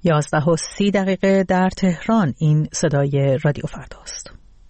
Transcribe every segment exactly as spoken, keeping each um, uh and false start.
یازده و سی دقیقه در تهران. این صدای رادیو فرداست.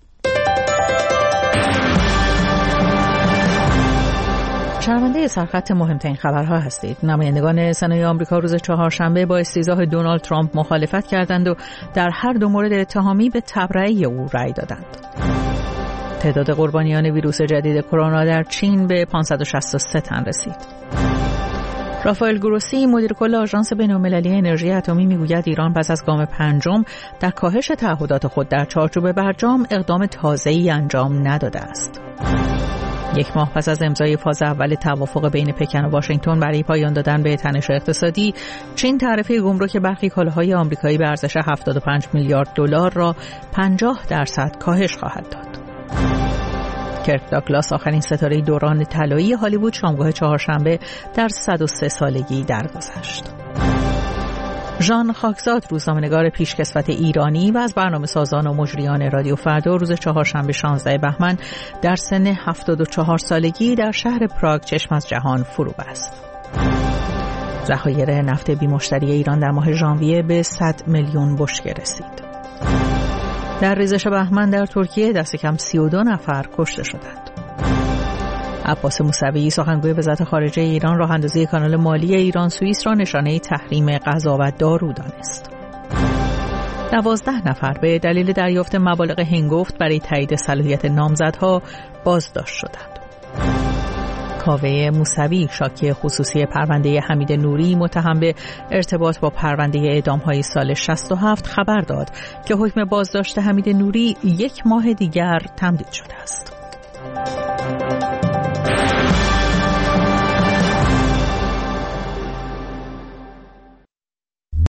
شنونده سرخط مهمترین خبرها هستید. نمایندگان سنای آمریکا روز چهارشنبه با استیضاح دونالد ترامپ مخالفت کردند و در هر دو مورد اتهامی به تبرئه او رأی دادند. تعداد قربانیان ویروس جدید کرونا در چین به پانصد و شصت و سه تن رسید. رافائل گروسی مدیر کل آژانس بین‌المللی انرژی اتمی میگوید ایران پس از گام پنجم در کاهش تعهدات خود در چارچوب برجام اقدام تازه‌ای انجام نداده است. یک ماه پس از امضای فاز اول توافق بین پکن و واشنگتن برای پایان دادن به تنش اقتصادی، چین تعرفه گمرک برخی کالاهای آمریکایی به ارزش هفتاد و پنج میلیارد دلار را پنجاه درصد کاهش خواهد داد. کرک داگلاس آخرین ستاره دوران طلایی هالیوود شامگاه چهارشنبه در صد و سه سالگی درگذشت. ژان خاکزاد روزنامه‌نگار پیشکسوت ایرانی و از برنامه‌سازان و مجریان رادیو فردا روز چهارشنبه شانزده بهمن در سن هفتاد و چهار سالگی در شهر پراگ چشم از جهان فرو بست. ذخایر نفت بی‌مشتری ایران در ماه ژانویه به صد میلیون بشکه رسید. در ریزش بهمن در ترکیه دست کم سی و دو نفر کشته شدند. عباس موسوی سخنگوی وزارت خارجه ایران راه اندازی کانال مالی ایران سوئیس را نشانه تحریم غذا و دارو دانست. دوازده نفر به دلیل دریافت مبالغ هنگفت برای تایید صلاحیت نامزدها بازداشت شدند. کاوه موسوی شاکی خصوصی پرونده حمید نوری متهم به ارتباط با پرونده اعدام‌های سال شصت و هفت خبر داد که حکم بازداشت حمید نوری یک ماه دیگر تمدید شده است.